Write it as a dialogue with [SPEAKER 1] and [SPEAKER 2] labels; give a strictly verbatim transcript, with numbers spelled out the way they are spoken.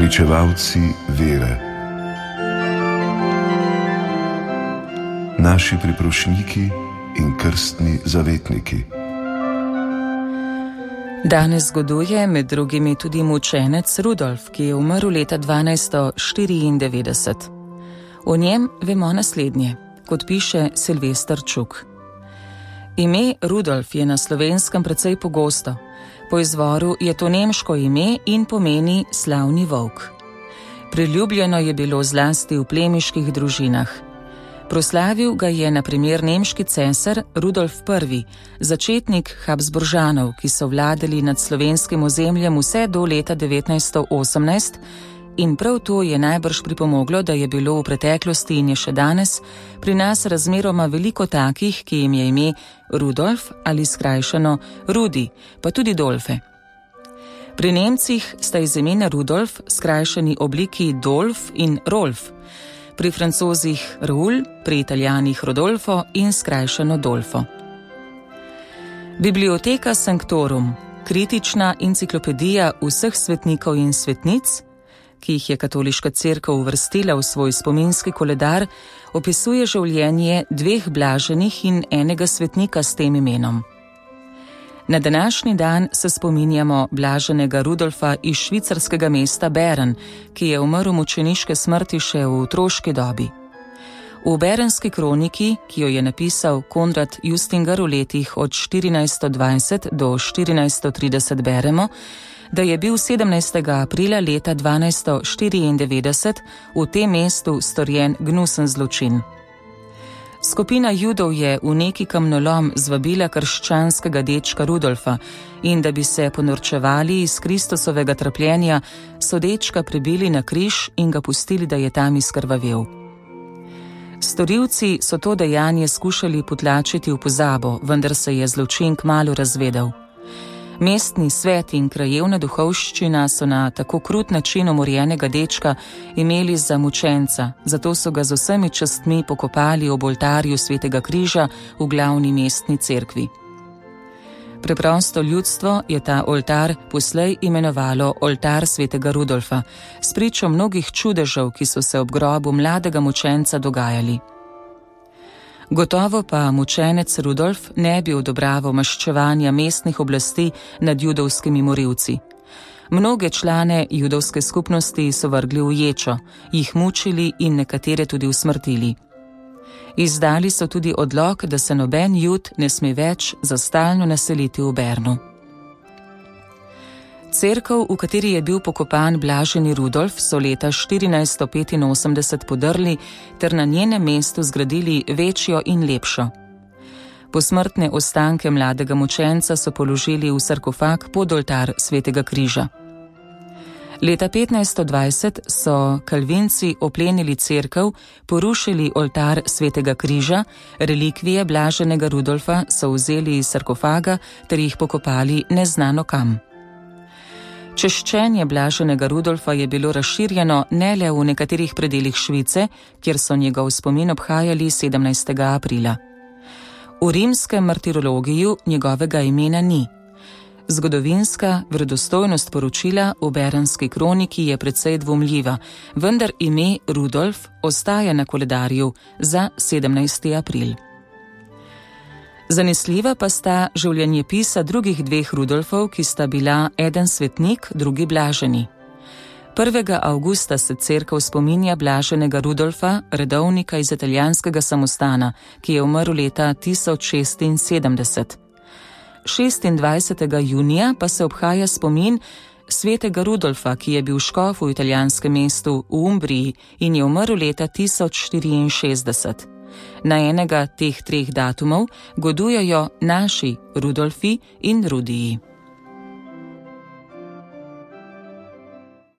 [SPEAKER 1] pričevalci vere, naši priprošniki in krstni zavetniki.
[SPEAKER 2] Danes zgoduje med drugimi tudi mučenec Rudolf, ki je umrl leta dvanajststo štiriindevetdeset. O njem vemo naslednje, kot piše Silvester Čuk. Ime Rudolf je na Slovenskem precej pogosto. Po izvoru je to nemško ime in pomeni slavni volk. Priljubljeno je bilo zlasti v plemiških družinah. Proslavil ga je na primer nemški cesar Rudolf Prvi, začetnik Habsburžanov, ki so vladali nad slovenskim ozemljem vse do leta devetnajststo osemnajst, in prav to je najbrž pripomoglo, da je bilo v preteklosti in je še danes pri nas razmeroma veliko takih, ki jim je ime Rudolf ali skrajšano Rudi, pa tudi Dolfe. Pri Nemcih sta iz imena Rudolf skrajšani obliki Dolf in Rolf, pri Francozih Raoul, pri Italijanih Rodolfo in skrajšano Dolfo. Biblioteka Sanctorum, kritična enciklopedija vseh svetnikov in svetnic, ki jih je katoliška cerkev uvrstila v svoj spominski koledar, opisuje življenje dveh blaženih in enega svetnika s tem imenom. Na današnji dan se spominjamo blaženega Rudolfa iz švicarskega mesta Bern, ki je umrl mučeniške smrti še v otroški dobi. V Berenski kroniki, ki jo je napisal Konrad Justinger v letih od štirinajststo dvajset do štirinajststo trideset, beremo, da je bil sedemnajstega aprila leta dvanajststo štiriindevetdeset v tem mestu storjen gnusen zločin. Skupina Judov je v neki kamnolom zvabila krščanskega dečka Rudolfa in da bi se ponorčevali iz Kristusovega trpljenja, so dečka prebili na križ in ga pustili, da je tam izkrvavel. Storilci so to dejanje skušali potlačiti v pozabo, vendar se je zločin kmalu razvedel. Mestni svet in krajevna duhovščina so na tako krut način umorjenega dečka imeli za mučenca, zato so ga z vsemi častmi pokopali ob oltarju Svetega križa v glavni mestni cerkvi. Preprosto ljudstvo je ta oltar poslej imenovalo oltar Svetega Rudolfa, spričo mnogih čudežev, ki so se ob grobu mladega mučenca dogajali. Gotovo pa mučenec Rudolf ne bi odobraval maščevanja mestnih oblasti nad judovskimi morilci. Mnoge člane judovske skupnosti so vrgli v ječo, jih mučili in nekatere tudi usmrtili. Izdali so tudi odlok, da se noben Jud ne sme več za stalno naseliti v Bernu. Cerkev, v kateri je bil pokopan blaženi Rudolf, so leta štirinajststo petinosemdeset podrli ter na njenem mestu zgradili večjo in lepšo. Posmrtne ostanke mladega mučenca so položili v sarkofag pod oltar Svetega križa. Leta petnajststo dvajset so kalvinci oplenili cerkev, porušili oltar Svetega križa, relikvije blaženega Rudolfa so vzeli iz sarkofaga ter jih pokopali neznano kam. Češčenje blaženega Rudolfa je bilo razširjeno ne le v nekaterih predelih Švice, kjer so njegov spomin obhajali sedemnajstega aprila. V rimskem martirologiju njegovega imena ni. Zgodovinska verodostojnost poročila v Berenski kroniki je precej dvomljiva, vendar ime Rudolf ostaja na koledarju za sedemnajsti april. Zanesljiva pa sta življenjepisa drugih dveh Rudolfov, ki sta bila eden svetnik, drugi blaženi. prvega avgusta se cerkev spominja blaženega Rudolfa, redovnika iz italijanskega samostana, ki je umrl leta tisoč šestinsedemdeset. šestindvajsetega junija pa se obhaja spomin svetega Rudolfa, ki je bil škof v italijanskem mestu v Umbriji in je umrl leta tisoč štiriinšestdeset. Na enega teh treh datumov godujejo naši Rudolfi in Rudiji.